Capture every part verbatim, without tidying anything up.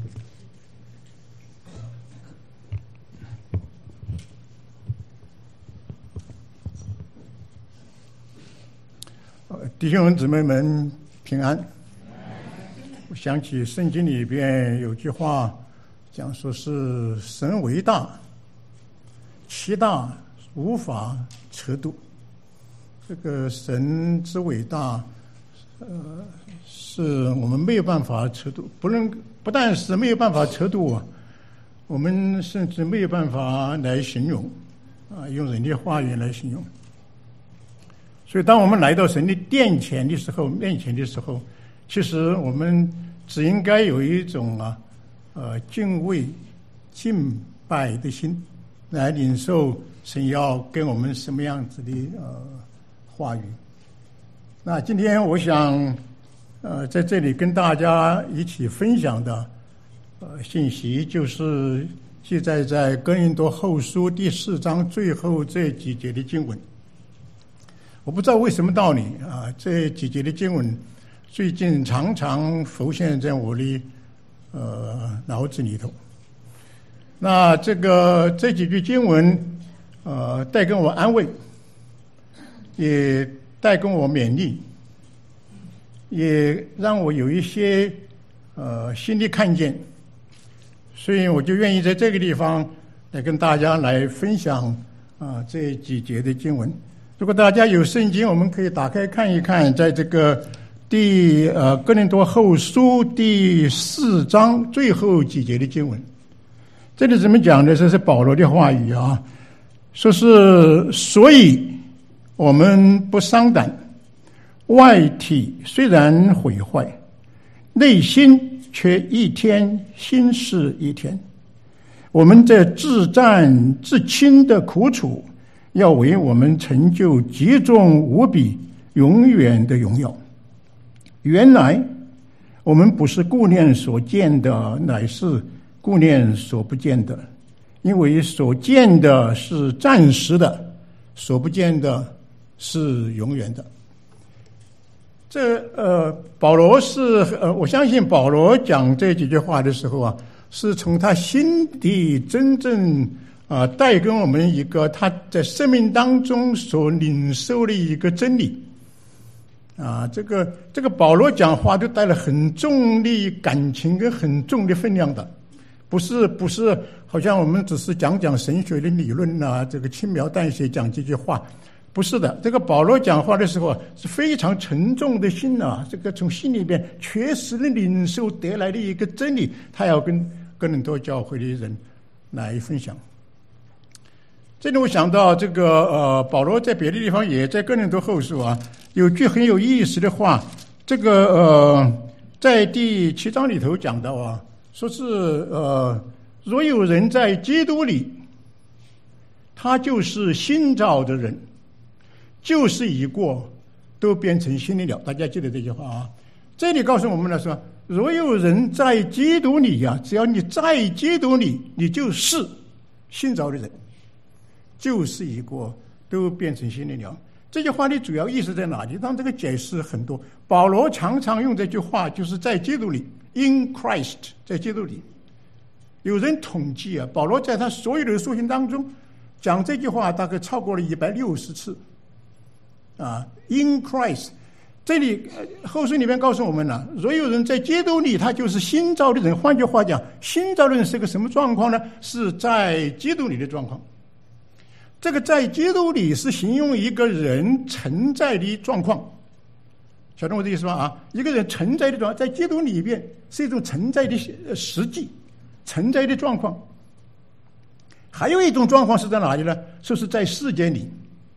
弟兄姊妹们平安。我想起圣经里边有句话讲说是神为大，其大无法测度。这个神之伟大呃，是我们没有办法测度，不能不但是没有办法测度啊，我们甚至没有办法来形容啊，用人的话语来形容。所以当我们来到神的殿前的时候，面前的时候，其实我们只应该有一种啊呃敬畏敬拜的心，来领受神要跟我们什么样子的呃话语。那今天我想呃在这里跟大家一起分享的呃信息，就是记载在哥林多后书第四章最后这几节的经文。我不知道为什么道理啊，这几节的经文最近常常浮现在我的呃脑子里头。那这个这几句经文呃带给我安慰，也带给我勉励，也让我有一些呃新的看见，所以我就愿意在这个地方来跟大家来分享啊、呃、这几节的经文。如果大家有圣经，我们可以打开看一看，在这个第呃哥林多后书第四章最后几节的经文。这里怎么讲呢？这是保罗的话语啊，说是所以我们不伤胆，外体虽然毁坏，内心却一天新似一天。我们这自战自轻的苦楚，要为我们成就极重无比永远的荣耀。原来我们不是顾念所见的，乃是顾念所不见的，因为所见的是暂时的，所不见的是永远的。这呃，保罗是呃，我相信保罗讲这几句话的时候啊，是从他心底真正啊，带给我们一个他在生命当中所领受的一个真理啊。这个这个保罗讲话都带了很重的感情跟很重的分量的，不是不是好像我们只是讲讲神学的理论啊，这个轻描淡写讲几句话，不是的。这个保罗讲话的时候是非常沉重的心啊，这个从心里边确实的领受得来的一个真理，他要跟哥林多教会的人来分享。这里我想到这个呃，保罗在别的地方也在哥林多后书啊，有句很有意思的话，这个呃，在第七章里头讲到啊，说是呃，若有人在基督里，他就是新造的人，旧事已过，都变成新的了。大家记得这句话啊？这里告诉我们了说，若有人在基督里啊，只要你在基督里，你就是新造的人。旧事已过，都变成新的了。这句话的主要意思在哪里？当这个解释很多。保罗常常用这句话，就是在基督里 ，in Christ， 在基督里。有人统计啊，保罗在他所有的书信当中讲这句话，大概超过了一百六十次。啊 ，in Christ， 这里后书里面告诉我们了、啊，若有人在基督里，他就是新造的人。换句话讲，新造的人是个什么状况呢？是在基督里的状况。这个在基督里是形容一个人存在的状况，晓得我的意思吗？啊，一个人存在的状况，在基督里边是一种存在的实际，存在的状况。还有一种状况是在哪里呢？说是在世间里，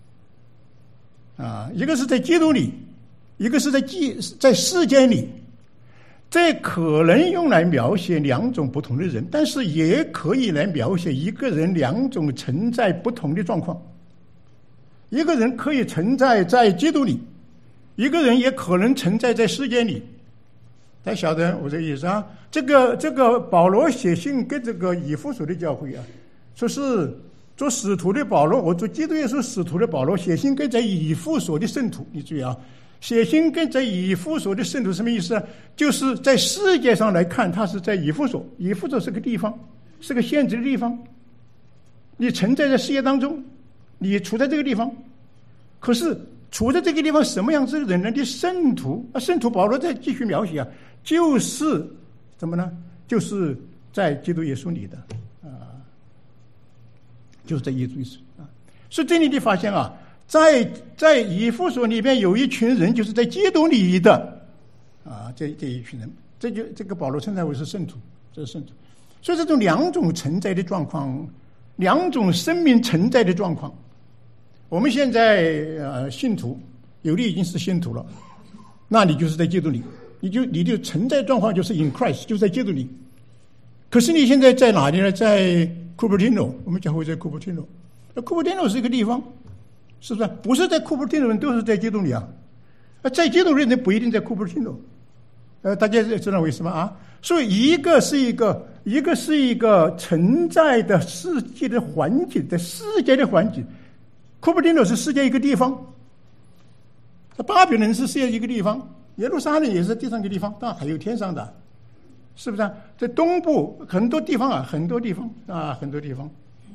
啊，一个是在基督里，一个是在基在世间里。这可能用来描写两种不同的人，但是也可以来描写一个人两种存在不同的状况。一个人可以存在在基督里，一个人也可能存在在世界里。大家晓得我这意思啊？这个这个保罗写信给这个以弗所的教会啊，说是做使徒的保罗，我做基督耶稣使徒的保罗写信给在以弗所的圣徒，你注意啊。 写信跟在以弗所的圣徒什么意思呢？就是在世界上来看，他是在以弗所，以弗所是个地方，是个限制的地方。你存在在世界当中，你处在这个地方，可是处在这个地方什么样子的人呢？的圣徒啊，圣徒保罗在继续描写啊，就是怎么呢？就是在基督耶稣里的啊，就是在耶稣里啊。所以这里你发现啊，在在以弗所里边有一群人，就是在基督里的啊，这这一群人，这就这个保罗称之为是圣徒，这是圣徒。所以这种两种存在的状况，两种生命存在的状况。我们现在呃信徒，有的已经是信徒了，那你就是在基督里，你就你的存在状况就是 in Christ， 就在基督里。可是你现在在哪里呢？在库珀蒂诺，我们教会在库珀蒂诺。那库珀蒂诺是一个地方，是不是？不是在库珀蒂诺人都是在基督里啊？啊，在基督里人不一定在库珀蒂诺。呃，大家知道为什么啊？所以一个是一个，一个是一个存在的世界的环境，在世界的环境。库珀蒂诺是世界一个地方，巴比伦是世界一个地方，耶路撒冷也是地上一个地方，当然还有天上的，是不是啊？在东部很多地方啊，很多地方啊，很多地方，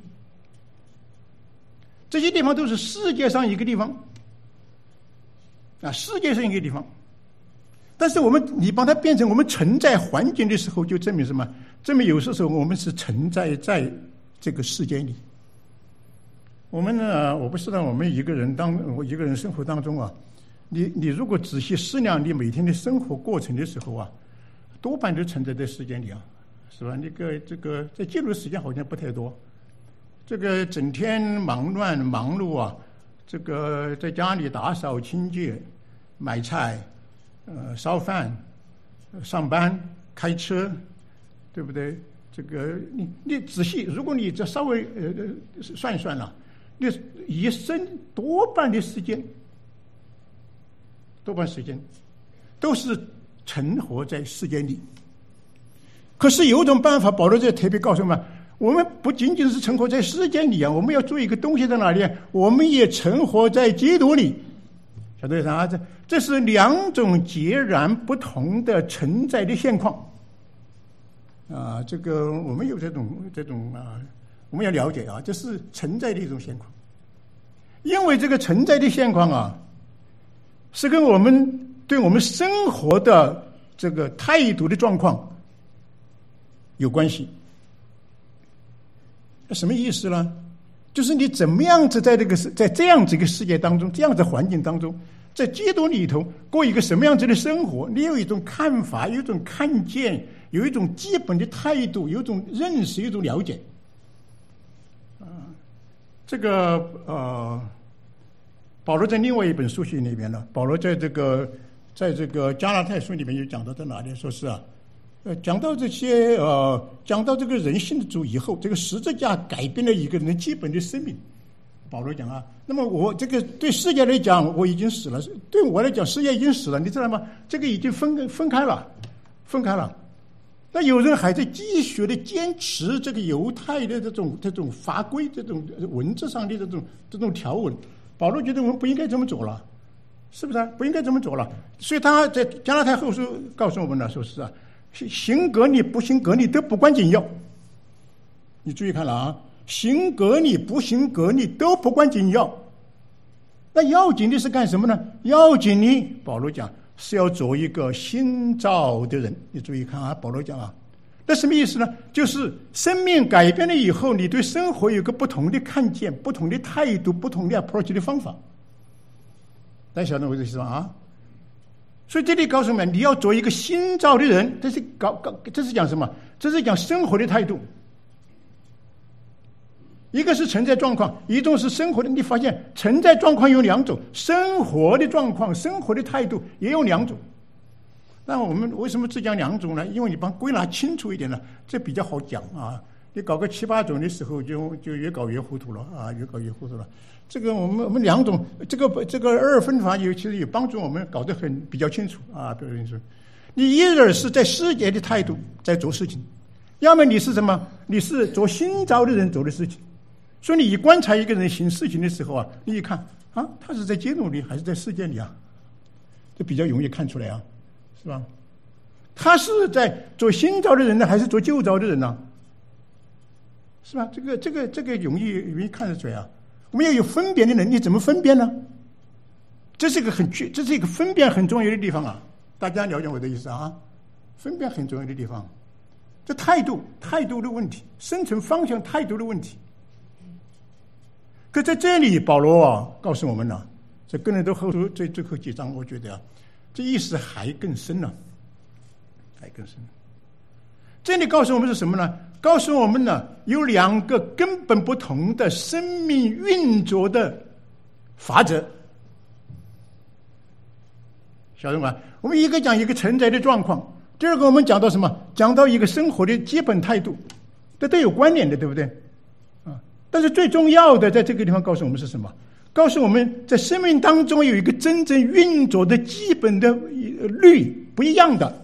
这些地方都是世界上一个地方啊，世界上一个地方。但是我们你把它变成我们存在环境的时候，就证明什么？证明有些时候我们是存在在这个世界里。我们呢，我不知道我们一个人当我一个人生活当中啊，你你如果仔细思量你每天的生活过程的时候啊，多半都存在在时间里啊，是吧？那个这个在记录的时间好像不太多，这个整天忙乱忙碌啊，这个在家里打扫清洁、买菜、呃烧饭、上班、开车，对不对？这个你你仔细，如果你这稍微呃算一算了。你一生多半的时间，多半时间都是存活在世界里。可是有一种办法，保罗在特别告诉我们，我们不仅仅是存活在世界里啊，我们要做一个东西在哪里？我们也存活在基督里。晓得啥？这这是两种截然不同的存在的现况啊！这个我们有这种这种啊。我们要了解啊，这是存在的一种现况，因为这个存在的现况啊，是跟我们对我们生活的这个态度的状况有关系。什么意思呢？就是你怎么样子在这个在这样子一个世界当中，这样子环境当中，在基督里头过一个什么样子的生活？你有一种看法，有一种看见，有一种基本的态度，有一种认识，有一种了解。这个呃，保罗在另外一本书信里面呢，保罗在这个在这个加拉太书里面有讲到在哪里？说是啊，呃，讲到这些呃，讲到这个人信的主以后，这个十字架改变了一个人基本的生命。保罗讲啊，那么我这个对世界来讲我已经死了，对我来讲世界已经死了，你知道吗？这个已经分分开了，分开了。那有人还在继续的坚持这个犹太的这种这种法规、这种文字上的这种这种条文。保罗觉得我们不应该这么走了，是不是、啊？不应该这么走了。所以他在加拉太后书告诉我们了，说是啊，行革逆不行革逆都不关紧要。你注意看了啊，行革逆不行革逆都不关紧要。那要紧的是干什么呢？要紧的，保罗讲。是要做一个新造的人，你注意看啊，保罗讲啊，那什么意思呢？就是生命改变了以后，你对生活有个不同的看见、不同的态度、不同的 approach 的方法。大家晓得我的意思吧？啊，所以这里告诉我们，你要做一个新造的人，这是搞搞，这是讲什么？这是讲生活的态度。一个是存在状况，一种是生活的。你发现存在状况有两种，生活的状况、生活的态度也有两种。那我们为什么只讲两种呢？因为你把归纳清楚一点呢，这比较好讲啊。你搞个七八种的时候就，就就越搞越糊涂了啊，越搞越糊涂了。这个我们我们两种，这个这个二分法有其实有帮助我们搞得很比较清楚啊，比较清楚。你一人是在世界的态度在做事情，要么你是什么？你是做新造的人做的事情。所以你一观察一个人行事情的时候啊，你一看啊，他是在基督里还是在世界里啊？ 这比较容易看出来啊，是吧？他是在做新造的人呢，还是做旧造的人呢？是吧？这个这个这个容易容易看得出来啊。我们要有分辨的能力，怎么分辨呢？这是一个很这是一个分辨很重要的地方啊！大家了解我的意思啊？分辨很重要的地方，这态度态度的问题，生存方向态度的问题。可在这里，保罗啊告诉我们呢，这哥林多后书这最后几章，我觉得啊，这意思还更深了，还更深。这里告诉我们是什么呢？告诉我们呢，有两个根本不同的生命运作的法则。晓得吗？我们一个讲一个存在的状况，第二个我们讲到什么？讲到一个生活的基本态度，这都有关联的，对不对？啊！但是最重要的，在这个地方告诉我们是什么？告诉我们在生命当中有一个真正运作的基本的律不一样的。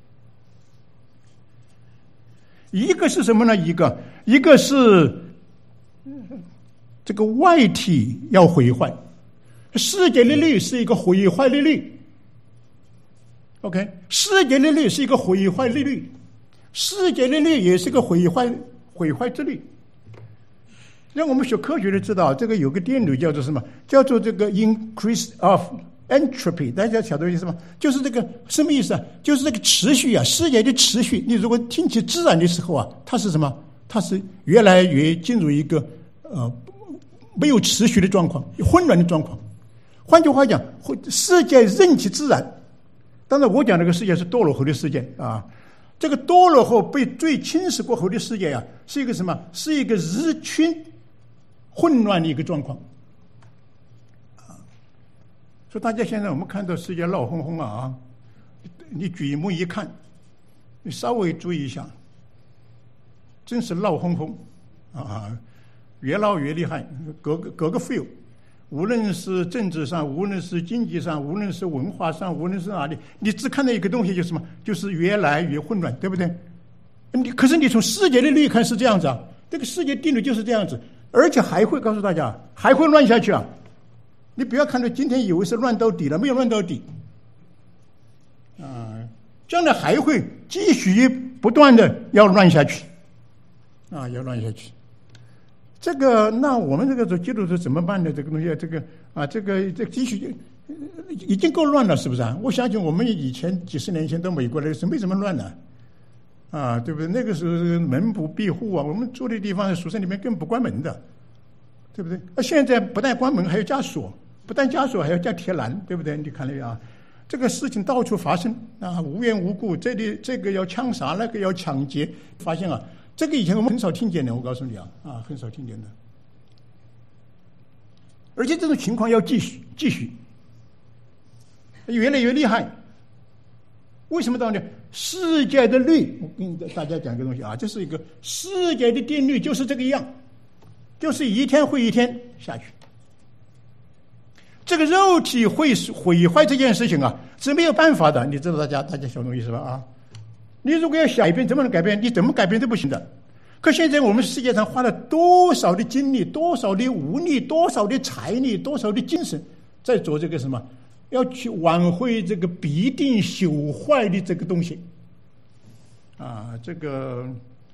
一个是什么呢？一个一个是这个外体要毁坏，世界的律是一个毁坏的律。OK， 世界的律是一个毁坏的律，世界的律也是个毁坏毁坏之律。让我们学科学的知道，这个有个定律叫做什么？叫做这个 increase of entropy。大家晓得意思吗？就是这个什么意思啊？就是这个持续啊，世界的持续。你如果听起自然的时候啊，它是什么？它是越来越进入一个呃没有持续的状况，混乱的状况。换句话讲，世界任其自然。当然，我讲这个世界是堕落后的世界啊。这个堕落后被最侵蚀过后的世界啊，是一个什么？是一个日趋混乱的一个状况。所以大家现在我们看到世界闹哄哄啊，你举目一看，你稍微注意一下，真是闹哄哄啊，越闹越厉害，各个各个 feel。无论是政治上，无论是经济上，无论是文化上，无论是哪里，你只看到一个东西，就是什么？就是越来越混乱，对不对？你可是你从世界的律看是这样子啊，这个世界定律就是这样子，而且还会告诉大家，还会乱下去啊！你不要看到今天以为是乱到底了，没有乱到底啊，将来还会继续不断的要乱下去啊，要乱下去。这个，那我们这个做基督徒怎么办呢？这个东西，这个啊，这个这继续已经够乱了，是不是啊？我相信我们以前几十年前到美国来是没怎么乱的，啊，对不对？那个时候门不闭户啊，我们住的地方宿舍里面根本不关门的，对不对？那现在不但关门，还要加锁，不但加锁，还要加铁栏，对不对？你看了啊，这个事情到处发生啊，无缘无故，这里这个要枪杀，那个要抢劫，发现啊。这个以前我们很少听见的，我告诉你啊，啊，很少听见的。而且这种情况要继续，继续，越来越厉害。为什么到呢？世界的律，我跟大家讲一个东西啊，这是一个世界的定律，就是这个样，就是一天会一天下去。这个肉体会毁坏这件事情啊，是没有办法的，你知道大家大家晓得意思吧？啊。你如果要改变，怎么能改变？你怎么改变都不行的。可现在我们世界上花了多少的精力、多少的物力、多少的财力、多少的精神，在做这个什么？要去挽回这个必定朽坏的这个东西。啊，这个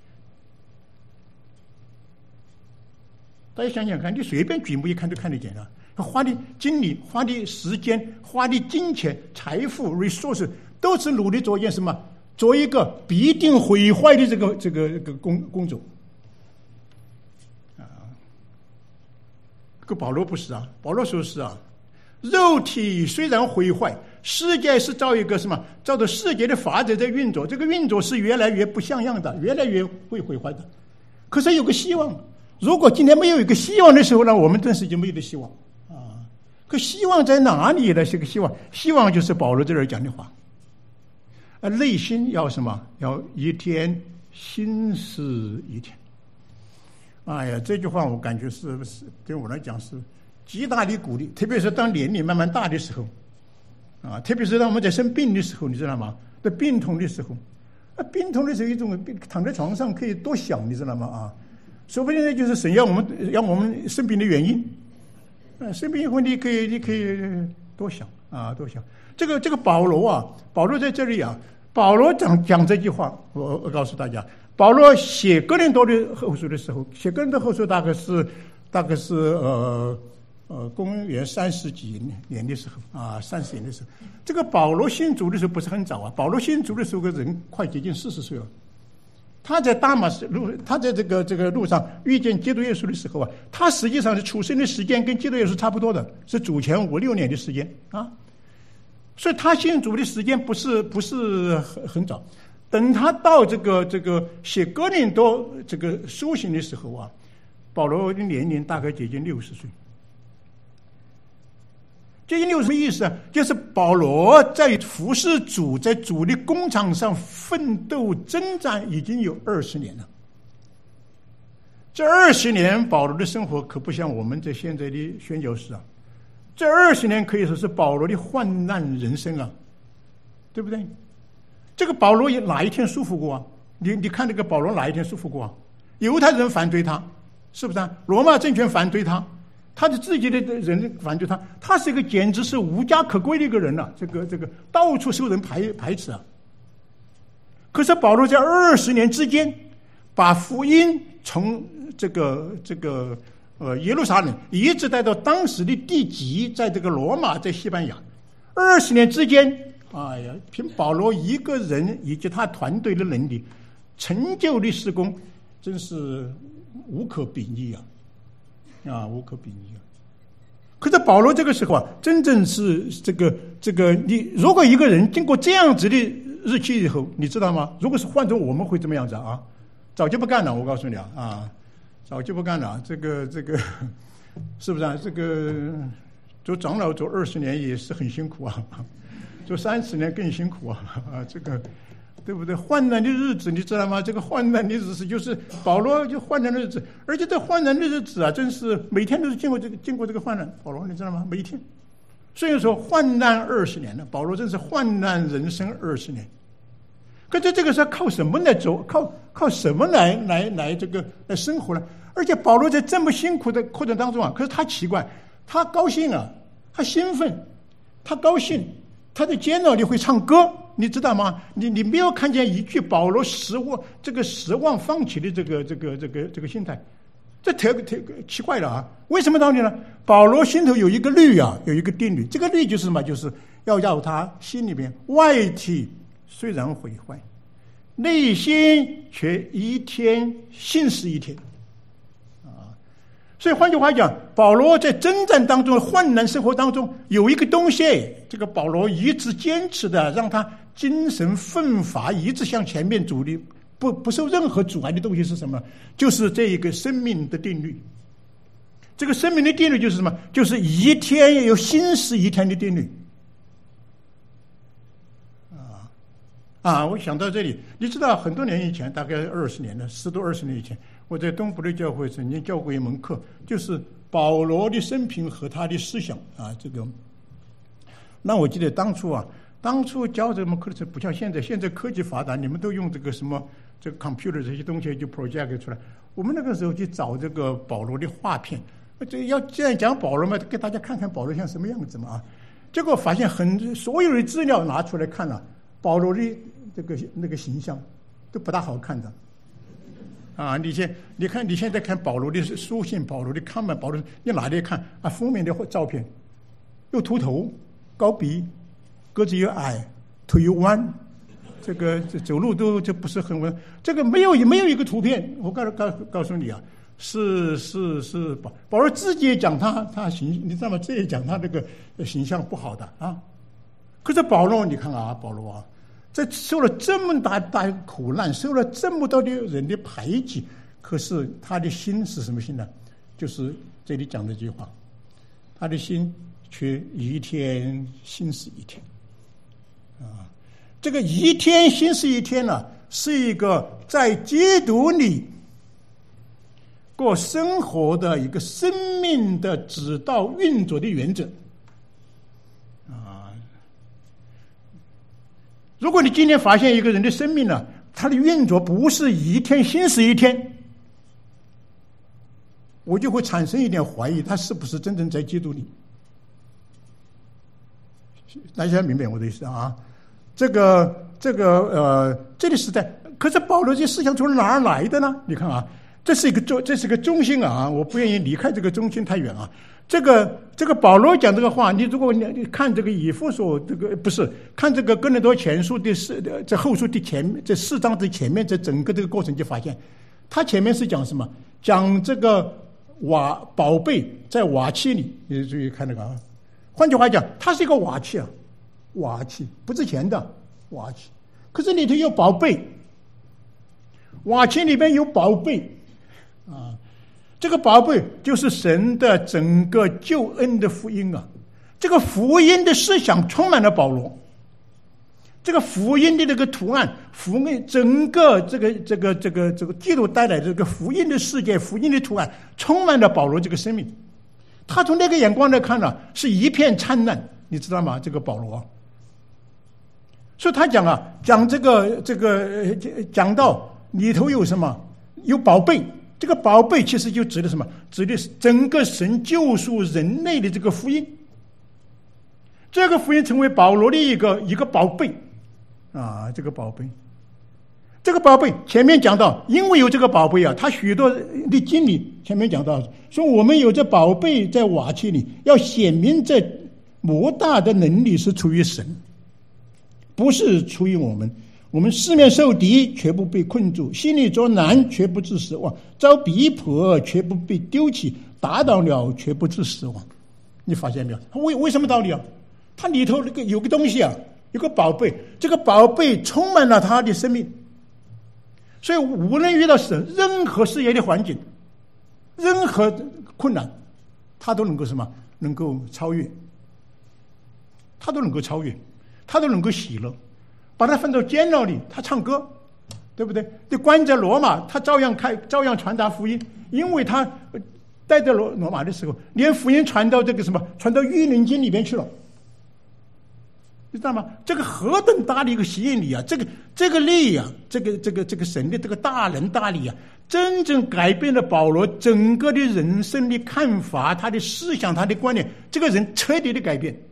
大家想想看，你随便举目一看都看得见了。花的精力、花的时间、花的金钱、财富、resource， 都是努力做一件什么？做一个必定毁坏的这个这个这个工工作啊，可保罗不是啊，保罗说是啊，肉体虽然毁坏，世界是照一个什么？照着世界的法则在运作，这个运作是越来越不像样的，越来越会毁坏的。可是有个希望，如果今天没有一个希望的时候呢，我们顿时就没有的希望啊。可希望在哪里呢？这个希望，希望就是保罗在这儿讲的话。啊，内心要什么？要一天心思一天。哎呀，这句话我感觉是是对我来讲是极大的鼓励，特别是当年龄慢慢大的时候，啊，特别是当我们在生病的时候，你知道吗？在病痛的时候，啊，病痛的时候一种躺在床上可以多想，你知道吗？啊，说不定那就是神要我们让我们生病的原因。啊，生病以后你可以你可以多想啊，多想。这个这个保罗啊，保罗在这里啊，保罗讲讲这句话，我我告诉大家，保罗写哥林多的后书的时候，写哥林多后书大概是大概是呃呃公元三十几年的时候啊，三十年的时候，这个保罗信主的时候不是很早啊，保罗信主的时候个人快接近四十岁了。他在大马士路，他在这个这个路上遇见基督耶稣的时候啊，他实际上是出生的时间跟基督耶稣差不多的，是主前五六年的时间啊，所以他信主的时间不是不是很很早。等他到这个这个写哥林多这个书信的时候啊，保罗的年龄大概接近六十岁。接近六十岁意思啊，就是保罗在服侍主，在主的工场上奋斗征战已经有二十年了。这二十年，保罗的生活可不像我们这现在的宣教士啊。这二十年可以说是保罗的患难人生啊，对不对？这个保罗也哪一天舒服过啊？你你看这个保罗哪一天舒服过啊？犹太人反对他，是不是啊？罗马政权反对他。他的自己的人反对他，他是一个简直是无家可归的一个人呐、啊，这个这个到处受人排排斥啊。可是保罗在二十年之间，把福音从这个这个呃耶路撒冷一直带到当时的地极，在这个罗马，在西班牙，二十年之间，哎呀，凭保罗一个人以及他团队的能力，成就的施工，真是无可比拟啊。啊，无可比拟啊！可是保罗这个时候啊，真正是这个这个，你如果一个人经过这样子的日期以后，你知道吗？如果是换成我们会怎么样子啊？早就不干了，我告诉你啊，啊，早就不干了。这个这个，是不是啊？这个做长老做二十年也是很辛苦啊，做三十年更辛苦啊啊，这个。对不对？患难的日子，你知道吗？这个患难的日子就是保罗就患难的日子，而且这患难的日子啊，真是每天都是经过这个经过这个患难。保罗你知道吗？每一天，所以说患难二十年了，保罗真是患难人生二十年。可是这个是靠什么来走？靠靠什么来来来这个来生活呢？而且保罗在这么辛苦的过程当中啊，可是他奇怪，他高兴啊，他兴奋，他高兴，他在监牢里会唱歌。你知道吗？你你没有看见一句保罗失望这个失望放弃的这个这个这个这个心态，这特特奇怪了啊！为什么道理呢？保罗心头有一个律啊，有一个定律，这个律就是什么？就是要让他心里面外体虽然毁坏，内心却一天信是一天啊！所以换句话讲，保罗在征战当中、患难生活当中有一个东西，这个保罗一直坚持的，让他精神奋发，一直向前面走的，不不受任何阻碍的东西是什么？就是这一个生命的定律。这个生命的定律就是什么？就是一天有新是一天的定律。啊啊！我想到这里，你知道很多年以前，大概二十年了，十多二十年以前，我在东部的教会曾经教过一门课，就是保罗的生平和他的思想啊。这个，那我记得当初啊。当初教这门课的时候，不像现在，现在科技发达，你们都用这个什么这个 computer 这些东西就 project 出来。我们那个时候去找这个保罗的画片，这要这样讲保罗嘛，给大家看看保罗像什么样子嘛啊。结果发现很所有的资料拿出来看了，保罗的这个那个形象都不大好看的。啊，你现你看你现在看保罗的书信、保罗的看板、保罗，你哪里看啊？封面的照片，又秃头、高鼻。个子又矮，腿又弯，这个这走路都就不是很稳。这个没有没有一个图片，我告告告诉你啊，是是是保保罗自己也讲他他形，你知道吗？这也讲他这个形象不好的啊。可是保罗，你看啊，保罗啊，在受了这么大大苦难，受了这么多的人的排挤，可是他的心是什么心呢？就是这里讲的这句话，他的心却一天新是一天。啊，这个一天新是一天呢、啊，是一个在基督里过生活的一个生命的指导运作的原则。啊，如果你今天发现一个人的生命呢，他的运作不是一天新是一天，我就会产生一点怀疑，他是不是真正在基督里。 大家明白我的意思啊？这个这个呃，这里是在，可是保罗这思想从哪儿来的呢？你看啊，这是一个中，这是个中心啊！我不愿意离开这个中心太远啊。这个这个保罗讲这个话，你如果你看这个以弗所这个不是看这个哥林多前书第四这后书第前这四章的前面，这整个这个过程就发现，他前面是讲什么？讲这个瓦宝贝在瓦器里，你注意看那个啊。换句话讲，它是一个瓦器啊，瓦器不值钱的瓦器，可是里头有宝贝，瓦器里面有宝贝啊。这个宝贝就是神的整个救恩的福音啊！这个福音的思想充满了保罗，这个福音的这个图案，福音整个这个这个这个这个基督带来的这个福音的世界，福音的图案充满了保罗这个生命。他从那个眼光来看呢、啊，是一片灿烂，你知道吗？这个保罗，所以他讲啊，讲这个这个讲到里头有什么？有宝贝。这个宝贝其实就指的什么？指的是整个神救赎人类的这个福音。这个福音成为保罗的一个一个宝贝啊，这个宝贝，这个宝贝前面讲到，因为有这个宝贝啊，他许多的经理前面讲到说，我们有这宝贝在瓦器里，要显明这莫大的能力是出于神，不是出于我们。我们四面受敌，却不被困住；心里作难，却不致死亡；遭逼迫，却不被丢弃；打倒了，却不致死亡。你发现没有？为为什么道理啊？它里头那个有个东西啊，有个宝贝，这个宝贝充满了他的生命，所以无论遇到什任何事业的环境，任何困难，他都能够什么？能够超越，他都能够超越，他都能够喜乐。把他放到监牢里，他唱歌，对不对？对，关在罗马，他照样开，照样传达福音，因为他待在罗罗马的时候，连福音传到这个什么，传到御林经里边去了，你知道吗？这个何等大的一个吸引力啊！这个这个力啊，这个这个这个神的这个大能大力啊，真正改变了保罗整个的人生的看法，他的思想，他的观念，这个人彻底的改变。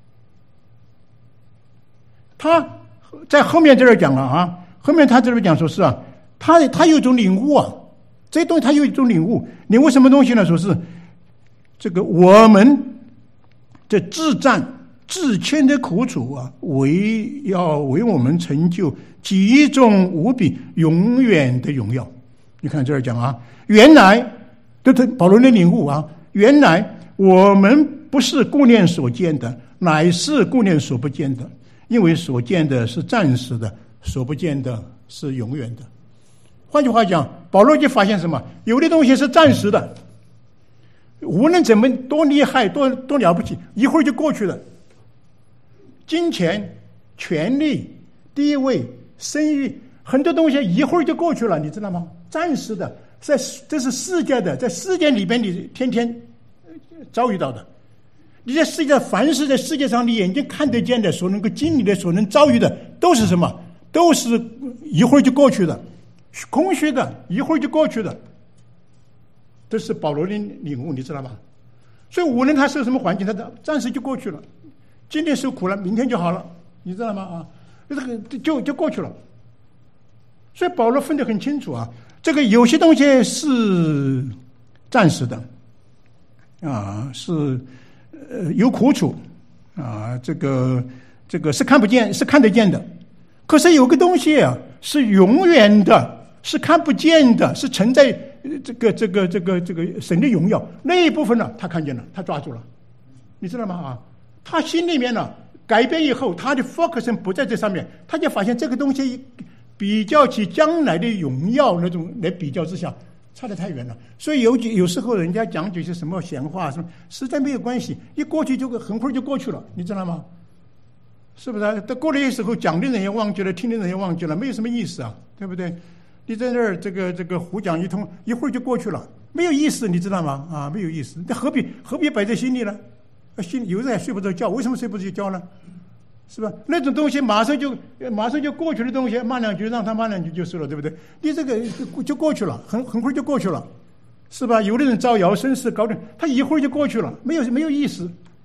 他在后面这儿讲了啊，后面他这边讲说是啊，他他有一种领悟啊，这些东西他有一种领悟，领悟什么东西呢？说是这个我们这自战自谦的苦楚啊，为要为我们成就极重无比永远的荣耀。你看这儿讲啊，原来这这保罗的领悟啊，原来我们不是顾念所见的，乃是顾念所不见的。因为所见的是暂时的，所不见的是永远的。换句话讲，保罗就发现什么？有的东西是暂时的，无论怎么多厉害、多多了不起，一会儿就过去了。金钱、权力、地位、声誉，很多东西一会儿就过去了，你知道吗？暂时的，在这是世界的，在世界里边你天天遭遇到的。你在世界凡是在世界上你眼睛看得见的，所能够经历的，所能遭遇的，都是什么？都是一会儿就过去的，空虚的，一会儿就过去的。这是保罗的领悟，你知道吧？所以无论他受什么环境，他暂时就过去了。今天受苦了，明天就好了，你知道吗？啊，这个就就过去了。所以保罗分得很清楚啊，这个有些东西是暂时的，啊，是。呃，有苦楚啊，这个这个是看不见，是看得见的。可是有个东西啊，是永远的，是看不见的，是存在这个这个这个这个神的荣耀那一部分呢，他看见了，他抓住了，你知道吗？啊，他心里面呢改变以后，他的 focus 不在这上面，他就发现这个东西比较起将来的荣耀那种来比较之下。差得太远了，所以有有时候人家讲几些什么闲话，什么实在没有关系，一过去就很快就过去了，你知道吗？是不是？到过了一时候，讲的人也忘记了，听的人也忘记了，没有什么意思啊，对不对？你在那儿这个这个胡讲一通，一会儿就过去了，没有意思，你知道吗？啊，没有意思，那何必何必摆在心里呢？心有人还睡不着觉，为什么睡不着觉呢？是吧？那种东西马上就马上就过去的东西，骂两句让他骂两句就是了，对不对？你这个就过去了，很很快就过去了，是吧？有的人招摇生事搞点，他一会儿就过去了，没有没有意思。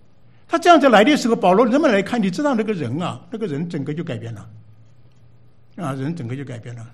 他这样子来的时候，保罗人们来看，你知道那个人啊，那个人整个就改变了，啊，人整个就改变了。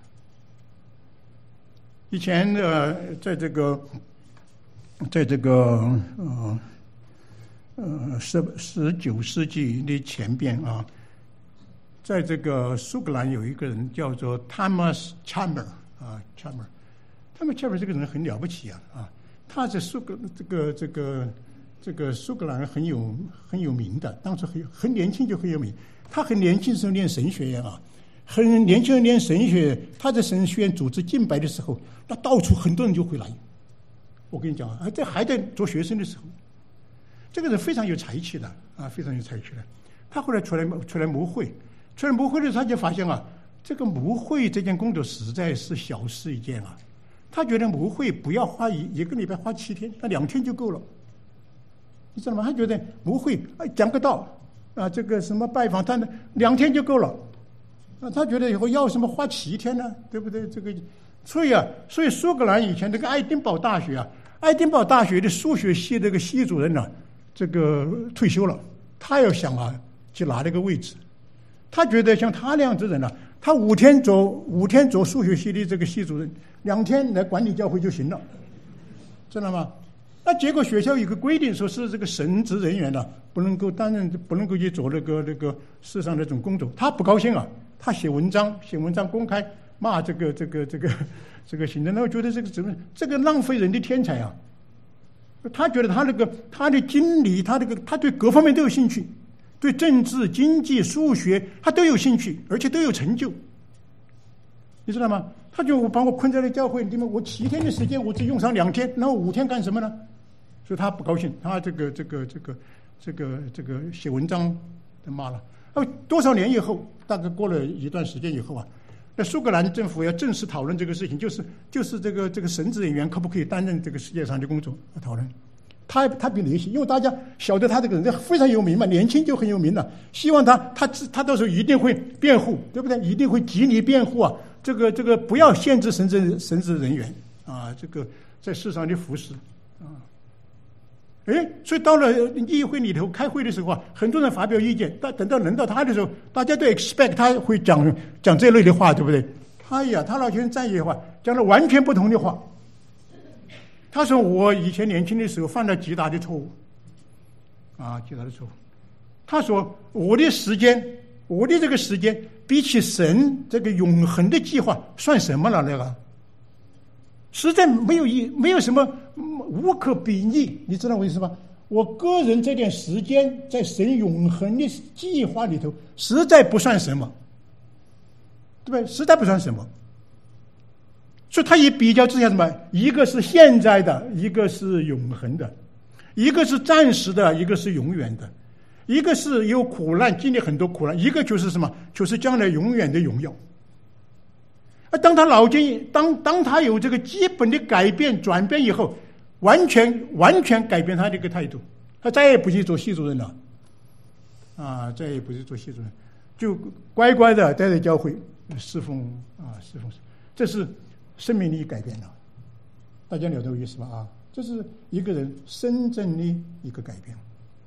以前呃，在这个，在这个呃呃十十九世纪的前边啊，在这个苏格兰有一个人叫做 Thomas Chalmers 啊 ，Chalmers，Thomas Chalmers 这个人很了不起啊啊，他在苏格这个这个。这个苏格兰很有很有名的，当时很很年轻就很有名。他很年轻时候念神学院啊，很年轻人念神学，他在神学院组织敬拜的时候，那到处很多人就会来。我跟你讲啊，这还在做学生的时候，这个人非常有才气的啊，非常有才气的。他后来出来出来牧会，出来牧会的时候他就发现啊，这个牧会这件工作实在是小事一件啊。他觉得牧会不要花一一个礼拜花七天，那两天就够了。你知道吗？他觉得不会讲个道啊，这个什么拜访他呢，两天就够了。啊，他觉得以后要什么花七天呢？对不对？这个，所以啊，所以苏格兰以前这个爱丁堡大学啊，爱丁堡大学的数学系这个系主任呢、啊，这个退休了，他要想啊，去拿这个位置。他觉得像他那样子人呢、啊，他五天做五天做数学系的这个系主任，两天来管理教会就行了，知道吗？那结果学校有个规定，说是这个神职人员呢、啊，不能够担任，不能够去做那个那个世上那种工作。他不高兴啊，他写文章，写文章公开骂这个这个这个这个行政。那我觉得这个怎么这个浪费人的天才啊！他觉得他那个他的经理，他这个他对各方面都有兴趣，对政治、经济、数学他都有兴趣，而且都有成就，你知道吗？他就把我困在了教会里面，我七天的时间我只用上两天，然后五天干什么呢？所以他不高兴，他这个这个这个这个这个写文章骂了。啊，多少年以后，大概过了一段时间以后啊，那苏格兰政府要正式讨论这个事情，就是就是这个这个神职人员可不可以担任这个世界上的工作讨论。他他比雷西，因为大家晓得他这个人非常有名嘛，年轻就很有名了，希望他他他到时候一定会辩护，对不对？一定会极力辩护啊，这个这个不要限制神职神职人员啊，这个在世上的服侍啊。哎，所以到了议会里头开会的时候啊，很多人发表意见，但等到轮到他的时候，大家都 expect 他会讲讲这类的话，对不对？哎呀，他老先生站起的话，讲了完全不同的话。他说：“我以前年轻的时候犯了极大的错误，啊，极大的错误。”他说：“我的时间，我的这个时间，比起神这个永恒的计划，算什么了？那个实在没有一没有什么无可比拟，你知道为什么？我个人这点时间在神永恒的计划里头，实在不算什么，对不对？实在不算什么。”所以他一比较之下，什么？一个是现在的，一个是永恒的；一个是暂时的，一个是永远的；一个是有苦难，经历很多苦难；一个就是什么？就是将来永远的荣耀。而当他脑筋，当当他有这个基本的改变、转变以后，完全完全改变他的一个态度，他再也不去做系主任了，啊，再也不是做系主任，就乖乖的待在教会侍奉啊，侍奉。这是生命力改变了，大家了解我意思吧？啊，这是一个人真正的一个改变。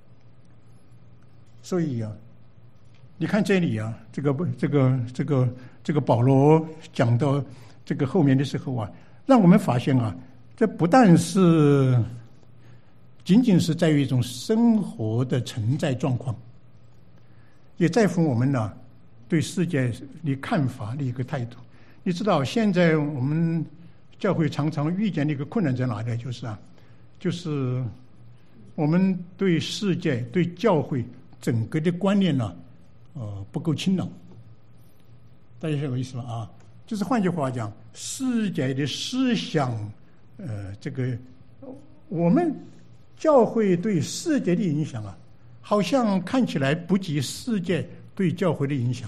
所以啊，你看这里啊，这个这个这个这个保罗讲到这个后面的时候啊，让我们发现啊，这不但是仅仅是在于一种生活的存在状况，也在乎我们呢对世界的看法的一个态度。你知道现在我们教会常常遇见的一个困难在哪里？就是啊，就是我们对世界、对教会整个的观念呢，呃，不够清朗。大家晓得我意思吧？啊，就是换句话讲，世界的思想，呃，这个我们教会对世界的影响啊，好像看起来不及世界对教会的影响。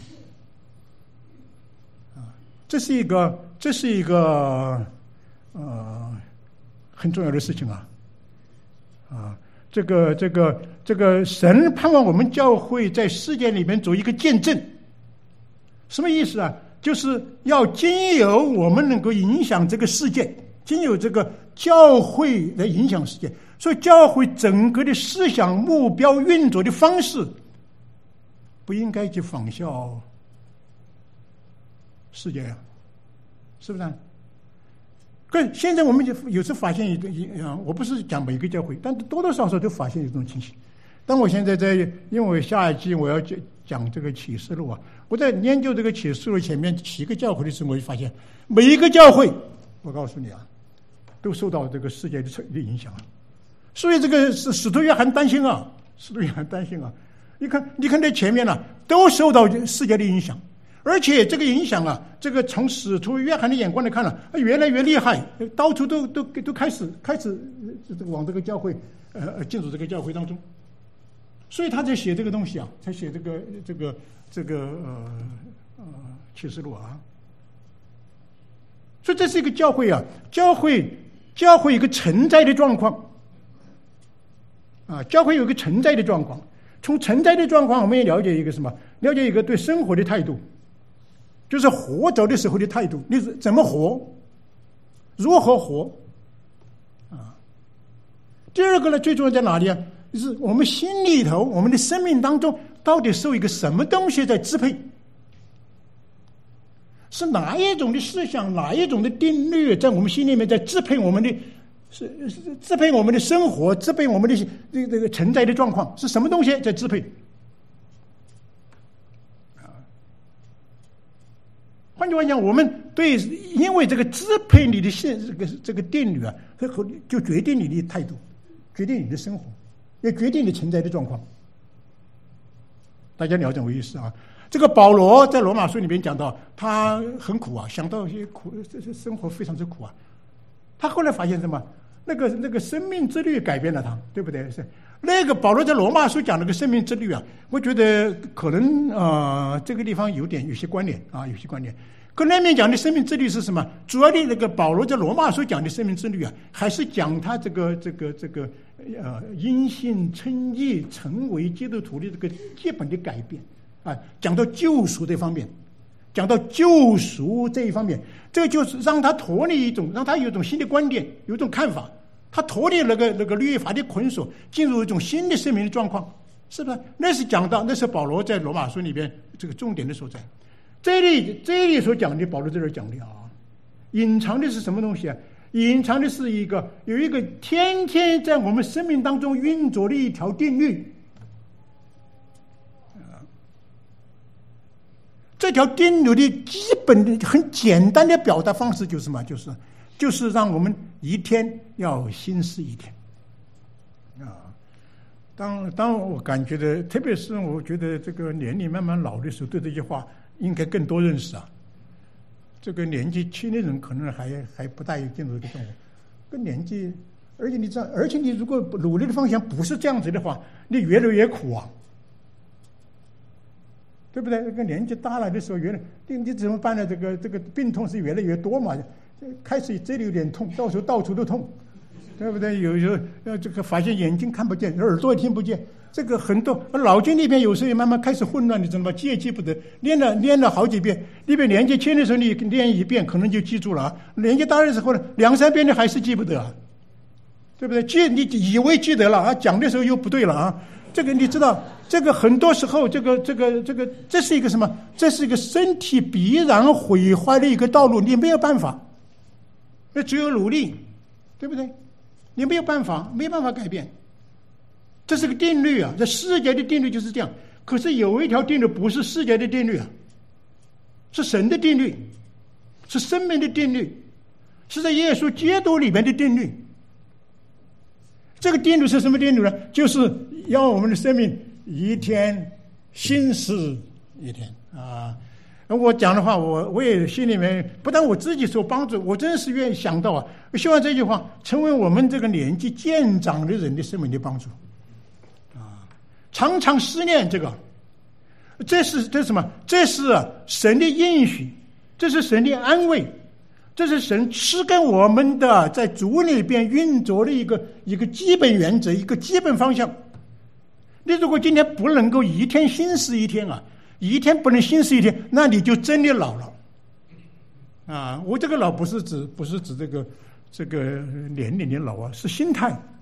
这是一个，这是一个，呃，很重要的事情啊，啊，这个，这个，这个神盼望我们教会在世界里面做一个见证，什么意思啊？就是要经由我们能够影响这个世界，经由这个教会来影响世界， 所以教会整个的思想目标运作的方式不应该去仿效世界啊，是不是啊？可是现在我们就有时发现一个，我不是讲每个教会，但多多少少都发现一种情形。当我现在在，因为我下一季我要讲讲这个启示录啊，我在研究这个启示录前面七个教会的时候，我就发现每一个教会，我告诉你啊，都受到这个世界的影响啊。所以这个是使徒约翰担心啊，使徒约翰担心啊。你看，你看这前面呢、啊，都受到世界的影响。而且这个影响啊，这个从使徒约翰的眼光来看呢、啊，越来越厉害，到处都都都开始开始往这个教会呃进入这个教会当中，所以他在写这个东西啊，才写这个这个这个呃呃启示录啊。所以这是一个教会啊，教会教会有一个存在的状况啊，教会有一个存在的状况。从存在的状况，我们也了解一个什么？了解一个对生活的态度。就是活着的时候的态度，你怎么活，如何活啊？第二个呢，最重要在哪里啊？就是我们心里头，我们的生命当中，到底受一个什么东西在支配？是哪一种的思想，哪一种的定律，在我们心里面在支配我们的，是是支配我们的生活，支配我们的这个这个存在的状况？是什么东西在支配？换句话讲，我们对因为这个支配你的现这个这个定律啊，就决定你的态度，决定你的生活，也决定你存在的状况。大家了解我意思啊？这个保罗在罗马书里面讲到，他很苦啊，想到一些苦，这些生活非常之苦啊。他后来发现什么？那个那个生命之律改变了他，对不对？是那个保罗在罗马书讲那个生命之律啊，我觉得可能呃这个地方有点有些关联啊，有些关联。可那边讲的生命之律是什么？主要的那个保罗在罗马书讲的生命之律啊，还是讲他这个这个这个呃因信称义成为基督徒的这个基本的改变啊，讲到救赎这方面。讲到救赎这一方面，这个就是让他脱离一种，让他有一种新的观点，有一种看法，他脱离那个那个律法的捆锁，进入一种新的生命的状况，是不是？那是讲到，那是保罗在罗马书里边这个重点的所在。这里这里所讲的，保罗在这讲的啊，隐藏的是什么东西啊？隐藏的是一个有一个天天在我们生命当中运作的一条定律。这条定律的基本的很简单的表达方式就是什么？就是就是让我们一天要心思一天啊。当当我感觉的，特别是我觉得这个年龄慢慢老的时候，对这句话应该更多认识啊。这个年纪轻的人可能还还不大有进入这个状况，跟年纪，而且你知道，而且你如果努力的方向不是这样子的话，你越来越苦啊。对不对？这个年纪大了的时候，越来你你怎么办呢？这个这个病痛是越来越多嘛。开始这里有点痛，到时候到处都痛，对不对？有时候呃，这个发现眼睛看不见，耳朵也听不见，这个很多脑筋里边有时候也慢慢开始混乱，你知道吗？记也记不得，练了练了好几遍。你比年纪轻的时候你练一遍可能就记住了啊，年纪大的时候呢，两三遍你还是记不得啊，对不对？记你以为记得了啊，讲的时候又不对了啊。这个你知道，这个很多时候，这个这个这个，这是一个什么？这是一个身体必然毁坏的一个道路，你没有办法，那只有努力，对不对？你没有办法，没有办法改变，这是个定律啊！这世界的定律就是这样。可是有一条定律不是世界的定律啊，是神的定律，是生命的定律，是在耶稣基督里面的定律。这个定律是什么定律呢？就是要我们的生命一天心思一天啊！我讲的话，我我也心里面不但我自己受帮助，我真是愿意想到啊！我希望这句话成为我们这个年纪渐长的人的生命的帮助啊！常常思念这个，这是这是什么？这是神的应许，这是神的安慰。这是神赐给我们的在主里边运作的一个一个基本原则，一个基本方向。你如果今天不能够一天心思一天啊，一天不能心思一天，那你就真的老了啊！我这个老不是指不是指这个这个年龄的老啊，是心态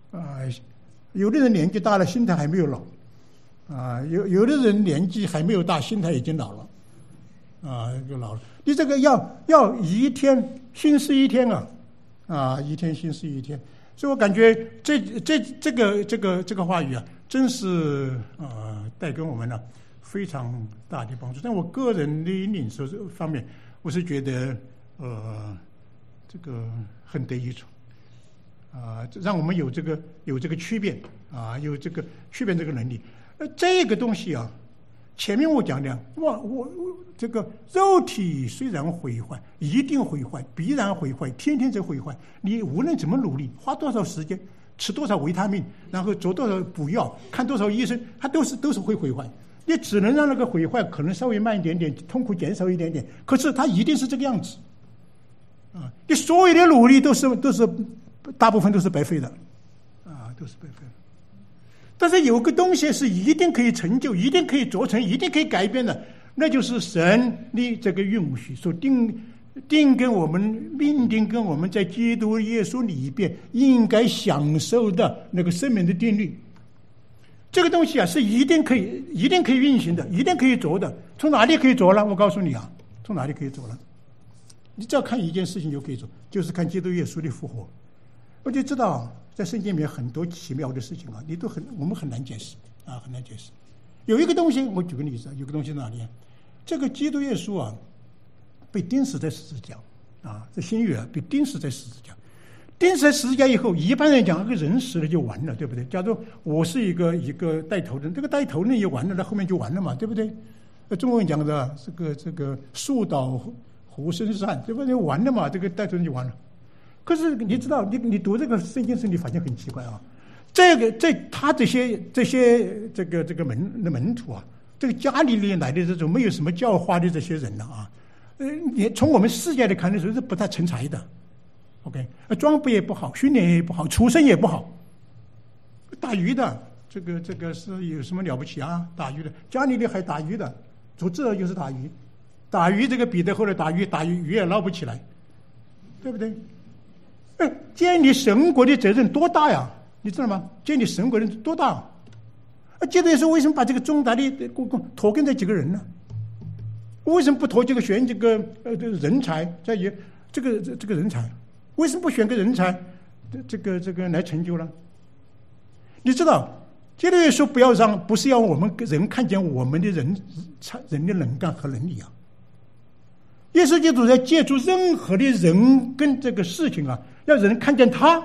啊、呃，有的人年纪大了，心态还没有老，啊、呃，有有的人年纪还没有大，心态已经老了，啊、呃，就老了。你这个要要一天心思一天啊，啊，一天心思一天。所以我感觉这这这个这个这个话语啊，真是呃带给我们呢非常大的帮助。但我个人的领受方面，我是觉得呃这个很得益处啊、呃，让我们有这个有这个区别啊，有这个区别这个能力。呃，这个东西啊，前面我讲的，我我我这个肉体虽然毁坏，一定毁坏，必然毁坏，天天在毁坏。你无论怎么努力，花多少时间，吃多少维他命，然后做多少补药，看多少医生，它都是都是会毁坏。你只能让那个毁坏可能稍微慢一点点，痛苦减少一点点，可是它一定是这个样子。啊，你所有的努力都是都是大部分都是白费的，啊，都是白费的。但是有个东西是一定可以成就，一定可以做成，一定可以改变的，那就是神的这个允许所定定跟我们命定跟我们在基督耶稣里边应该享受的那个生命的定律。这个东西啊是一定可以一定可以运行的，一定可以做的。从哪里可以做呢？我告诉你啊，从哪里可以做呢？你只要看一件事情就可以做，就是看基督耶稣的复活。我就知道在圣经里面很多奇妙的事情啊，你都很我们很难解释啊，很难解释。有一个东西，我举个例子，有个东西在哪里？这个基督耶稣啊，被钉死在十字架啊，这新约啊被钉死在十字架。钉死在十字架以后，一般人讲，这个人死了就完了，对不对？假如我是一个一个带头人，这个带头人也完了，那后面就完了嘛，对不对？中国人讲的这个这个树倒猢狲散，对不对？完了嘛，这个带头人就完了。可是你知道，你你读这个圣经时，你发现很奇怪啊。这个这他这些这些这个这个门的门徒啊，这个家里里来的这种没有什么教化的这些人了啊，呃，你从我们世界来看的时候是不太成才的。OK， 装备也不好，训练也不好，出身也不好。打鱼的，这个这个是有什么了不起啊？打鱼的，家里里还打鱼的，主治就是打鱼，打鱼这个彼得后来打鱼，打鱼鱼也捞不起来，对不对？哎，建立神国的责任多大呀？你知道吗？建立神国的多大？啊，接着说为什么把这个重大的托跟这几个人呢？为什么不托这个选这个呃人才在于这个这个人才？为什么不选个人才，这个这个来成就呢？你知道，接着说不要让，不是要我们人看见我们的人人的能干和能力啊。耶稣基督在借助任何的人跟这个事情啊，要人看见他。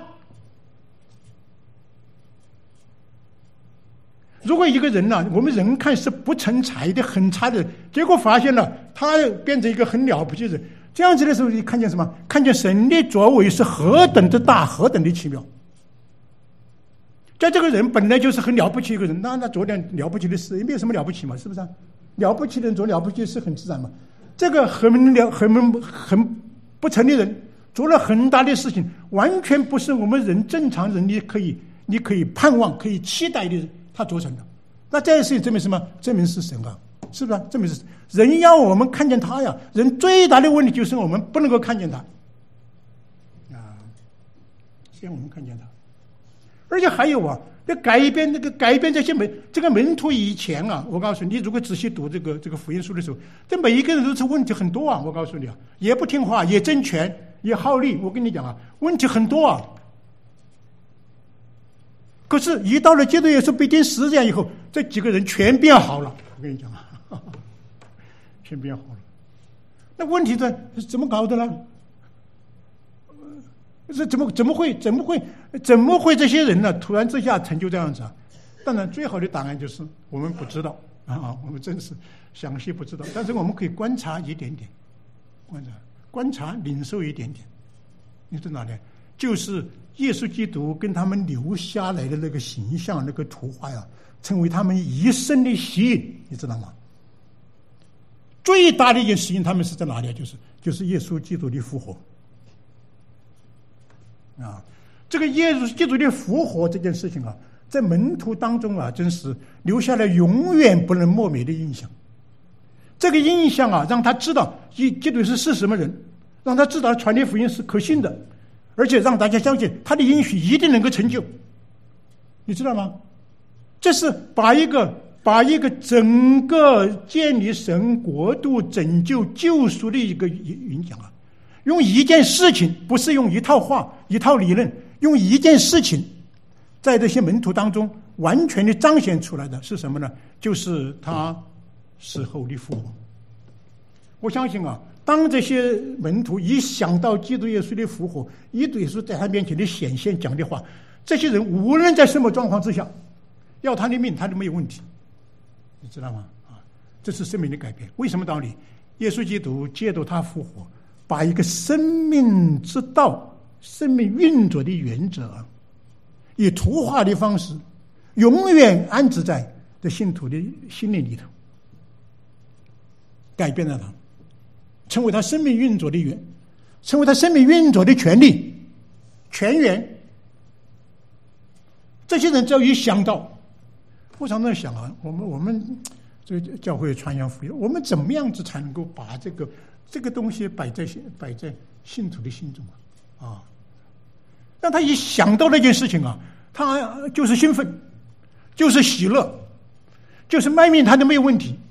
如果一个人呢、啊，我们人看是不成才的、很差的，结果发现了他变成一个很了不起的人。这样子的时候，你看见什么？看见神的作为是何等的大，何等的奇妙。在这个人本来就是很了不起一个人，那那做点了不起的事，也没有什么了不起嘛，是不是、啊？了不起的人做了不起的事很自然嘛。这个很了很很不成的人做了很大的事情，完全不是我们人正常人你可以你可以盼望、可以期待的他做成的。那这件事情证明什么？证明是神啊。是不是、啊？证明是人要我们看见他呀。人最大的问题就是我们不能够看见他啊，先我们看见他。而且还有啊，要改变那个改变这些门这个门徒以前啊，我告诉你，如果仔细读这个这个福音书的时候，这每一个人都是问题很多啊。我告诉你啊，也不听话，也争权，也好利。我跟你讲啊，问题很多啊。可是，一到了基督耶稣被钉十字架以后，这几个人全变好了。我跟你讲啊。全变好了，那问题在是怎么搞的呢？是怎么怎么会怎么会怎么会这些人呢？突然之下成就这样子啊？当然，最好的答案就是我们不知道啊，我们真是详细不知道。但是我们可以观察一点点，观察观察领受一点点。你知道哪里？就是耶稣基督跟他们留下来的那个形象、那个图画呀，成为他们一生的吸引，你知道吗？最大的一件事情，他们是在哪里？就是就是耶稣基督的复活啊！这个耶稣基督的复活这件事情啊，在门徒当中啊，真是留下了永远不能磨灭的印象。这个印象啊，让他知道基督是是什么人，让他知道传的福音是可信的，而且让大家相信他的应许一定能够成就你知道吗？这是把一个把一个整个建立神国度、拯救救赎的一个影响啊，用一件事情，不是用一套话、一套理论，用一件事情，在这些门徒当中完全的彰显出来的是什么呢？就是他死后的复活。我相信啊，当这些门徒一想到基督耶稣的复活，一对耶稣在他面前的显现讲的话，这些人无论在什么状况之下，要他的命他都没有问题，你知道吗？啊，这是生命的改变。为什么道理？耶稣基督借着他复活，把一个生命之道、生命运作的原则，以图画的方式，永远安置在这信徒的心灵里头，改变了他，成为他生命运作的源，成为他生命运作的权利、泉源。这些人只要一想到，我常常想啊，我们我们这教会传扬福音，我们怎么样子才能够把这个这个东西摆在摆在信徒的心中啊？啊，让他一想到那件事情啊，他就是兴奋，就是喜乐，就是卖命，他都没有问题。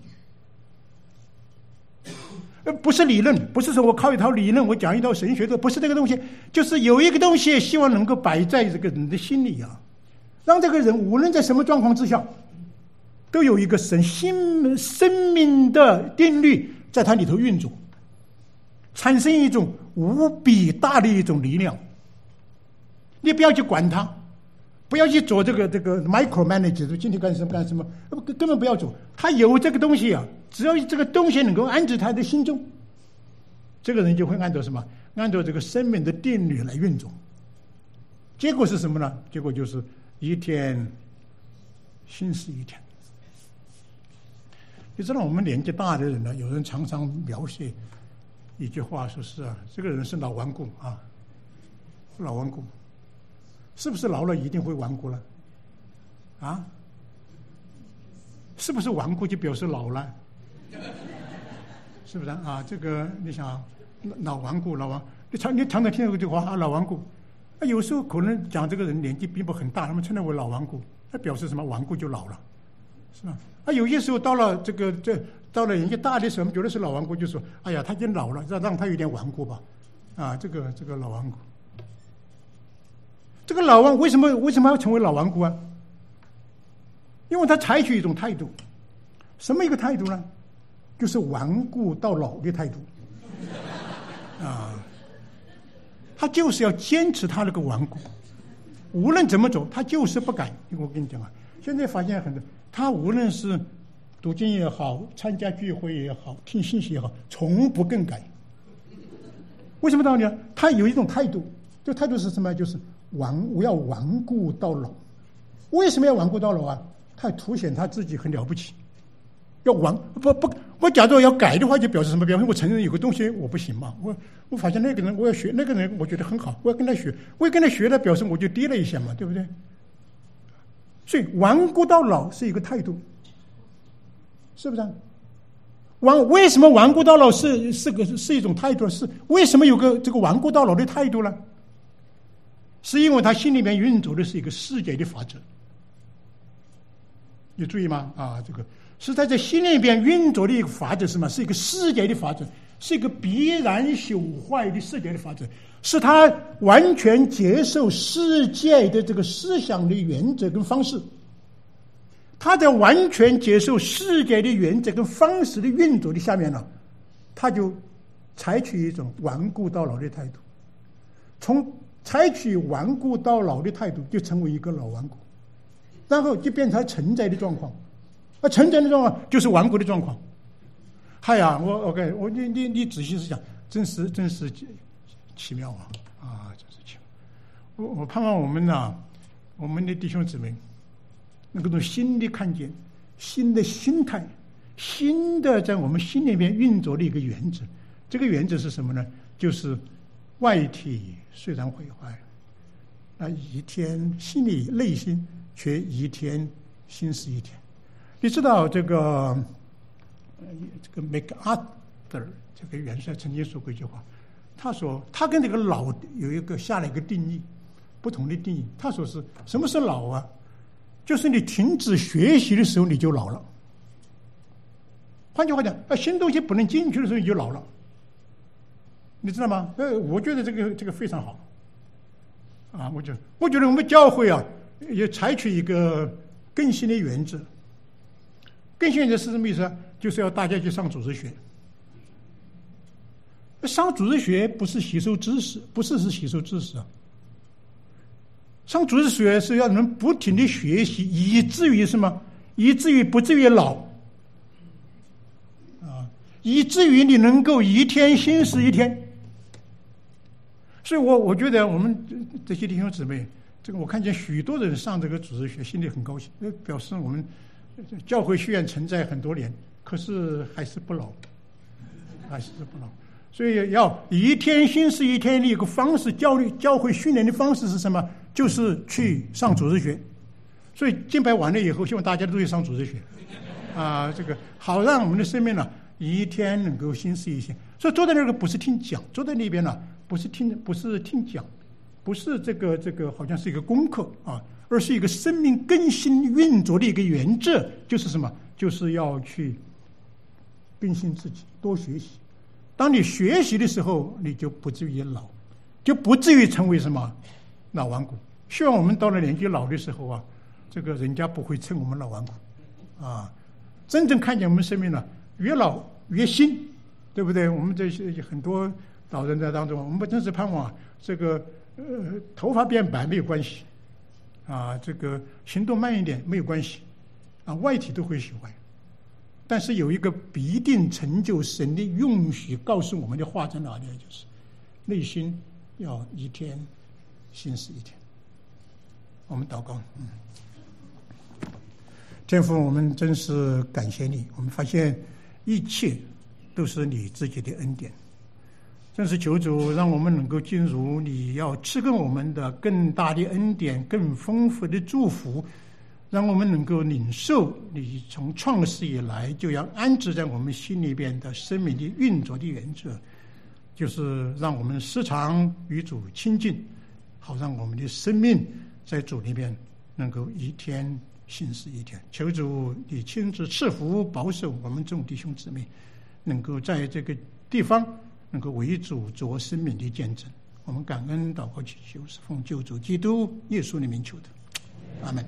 不是理论，不是说我靠一套理论，我讲一套神学的，不是这个东西，就是有一个东西希望能够摆在这个人的心里啊，让这个人无论在什么状况之下，都有一个神新生命的定律在他里头运作，产生一种无比大的一种力量。你不要去管他，不要去做这个这个 micromanage， 今天干什么干什么，根本不要做。他有这个东西啊，只要这个东西能够安置他的心中，这个人就会按照什么？按照这个生命的定律来运作。结果是什么呢？结果就是一天新似一天。你知道我们年纪大的人呢，有人常常描写一句话，说是啊，这个人是老顽固啊，老顽固。是不是老了一定会顽固了？啊？是不是顽固就表示老了？是不是啊？这个你想，老顽固，老顽，你常你常常听到这句话啊，老顽固。啊，有时候可能讲这个人年纪并不很大，他们称他为老顽固，那表示什么？顽固就老了，是吧？啊，有些时候到了这个这到了年纪大的时候，我们觉得是老顽固，就说，哎呀，他已经老了，让让他有点顽固吧，啊，这个这个老顽固。这个老顽为什么为什么要成为老顽固啊？因为他采取一种态度，什么一个态度呢？就是顽固到老的态度啊！他就是要坚持他那个顽固，无论怎么走，他就是不改。我跟你讲啊，现在发现很多，他无论是读经也好，参加聚会也好，听信息也好，从不更改。为什么道理呢？他有一种态度，这态度是什么？就是顽，我要顽固到老。为什么要顽固到老啊？他凸显他自己很了不起。要顽不不，我假如要改的话，就表示什么？表示我承认有个东西我不行嘛。我我发现那个人我要学，那个人我觉得很好，我要跟他学。我要跟他学了，表示我就低了一下嘛，对不对？所以顽固到老是一个态度，是不是？顽为什么顽固到老是是个是一种态度？是为什么有个这个顽固到老的态度呢？是因为他心里面运作的是一个世界的法则，你注意吗？啊，这个是在这心里边运作的一个法则，是什么？是一个世界的法则，是一个必然朽坏的世界的法则，是他完全接受世界的这个思想的原则跟方式。他在完全接受世界的原则跟方式的运作的下面呢，他就采取一种顽固到老的态度，从采取顽固到老的态度，就成为一个老顽固，然后就变成承载的状况，啊，承载的状况就是顽固的状况。嗨呀，我 OK， 我你你你仔细思想，真是真是奇妙啊啊，真是奇妙！我我盼望我们呢、啊，我们的弟兄姊妹能够从新的看见、新的心态、新的在我们心里面运作的一个原则。这个原则是什么呢？就是外体虽然毁坏，那一天心里内心却一天新似一天。你知道这个这个 MacArthur 这个元帅曾经说过一句话，他说他跟这个老有一个下了一个定义，不同的定义。他说是什么是老啊？ 就是你停止学习的时候你就老了。换句话讲，新东西不能进去的时候你就老了，你知道吗？呃，我觉得这个这个非常好啊！我觉得我觉得我们教会啊，也采取一个更新的原则。更新原则是什么意思啊？就是要大家去上组织学。上组织学不是吸收知识，不是是吸收知识啊。上组织学是要能不停的学习，以至于什么？以至于不至于老。以至于你能够一天新似一天。所以我我觉得我们这些弟兄姊妹，这个我看见许多人上这个组织学，心里很高兴，表示我们教会学院存在很多年，可是还是不老，还是不老。所以要一天新似一天的一个方式，教育教会训练的方式是什么？就是去上组织学。所以敬拜完了以后，希望大家都去上组织学啊，这个好让我们的生命呢，一天能够新似一天。所以坐在那个不是听讲，坐在那边呢不是听不是听讲，不是这个这个好像是一个功课啊，而是一个生命更新运作的一个原则，就是什么？就是要去更新自己，多学习。当你学习的时候，你就不至于老，就不至于成为什么老顽固。希望我们到了年纪老的时候啊，这个人家不会称我们老顽固啊，真正看见我们生命呢，越老越新，对不对？我们这些很多老人在当中，我们不真是盼望这个呃头发变白没有关系啊，这个行动慢一点没有关系啊，外体都会喜欢。但是有一个必定成就神的允许告诉我们的话在哪里？就是内心要一天新似一天。我们祷告，嗯，天父，我们真是感谢你，我们发现一切都是你自己的恩典，真是求主让我们能够进入你要赐给我们的更大的恩典、更丰富的祝福，让我们能够领受你从创世以来就要安置在我们心里边的生命的运作的原则，就是让我们时常与主亲近，好让我们的生命在主里边能够一天新似一天。求主你亲自赐福保守我们众弟兄姊妹，能够在这个地方能够为主做生命的见证。我们感恩祷告祈求，是奉救主基督耶稣的名求的，阿们。